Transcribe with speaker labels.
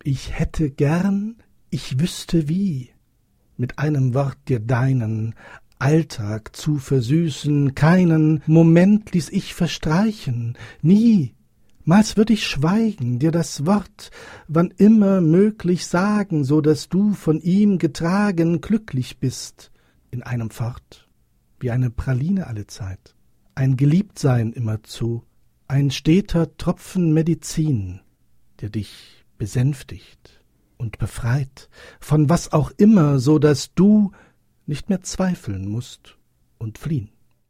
Speaker 1: Ich hätte gern, ich wüsste wie, mit einem Wort dir deinen Alltag zu versüßen, keinen Moment ließ ich verstreichen, niemals würd ich schweigen, dir das Wort, wann immer möglich sagen, so daß du von ihm getragen glücklich bist, in einem fort, wie eine Praline allezeit, ein Geliebtsein immerzu, ein steter Tropfen Medizin, der dich besänftigt und befreit, von was auch immer, so daß du nicht mehr zweifeln mußt und fliehn.